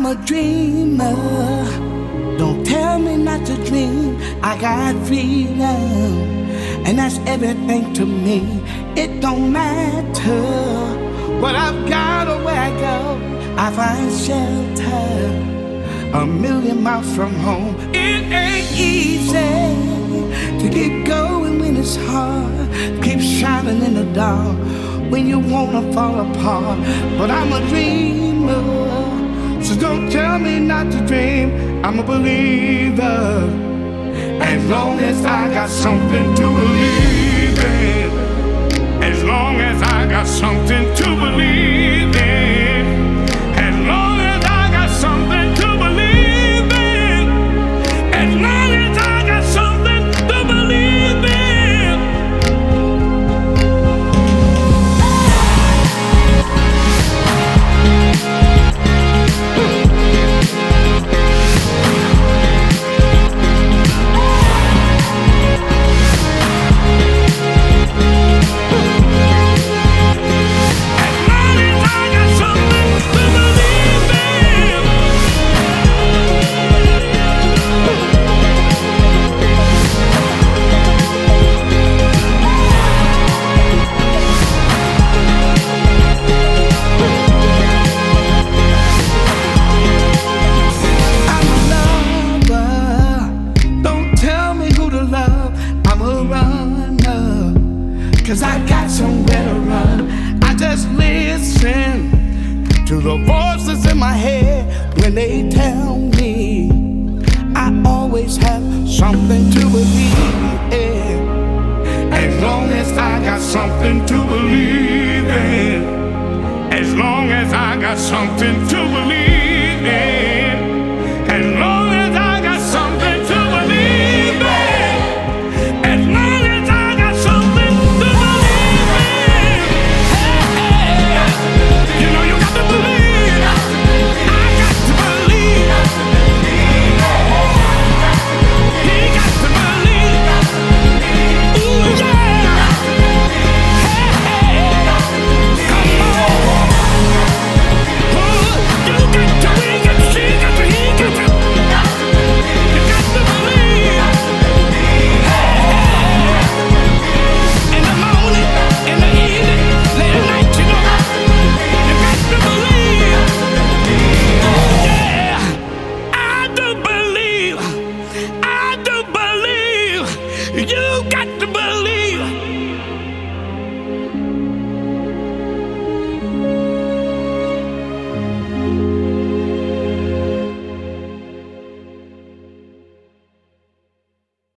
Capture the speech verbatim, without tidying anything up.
a dreamer. Don't tell me not to dream. I got freedom, and that's everything to me. It don't matter what I've got or where I go. I find shelter a million miles from home. It ain't easy to keep going when it's hard. Keep shining in the dark when you wanna fall apart. But I'm a dreamer, so don't tell me not to dream. I'm a believer, as long as I got something to believe in. As long as I got something to believe in. As long as I got something to believe in. As long as I got something to believe in. Cause I got somewhere to run. I just listen to the voices in my head when they tell me I always have something to believe in. As long as I got something to believe in. As long as I got something to believe in. As long as I got something to believe in. As long as I got something to believe in. You know you got to believe. I got to believe. He got to believe. Ooh yeah. Hey, come on. Ooh, you got to, we got to, she got to, he got to. You got to believe. Hey, in the morning, in the evening, late at night, you know. You got to believe. Yeah, I do believe. I do believe. You got to believe.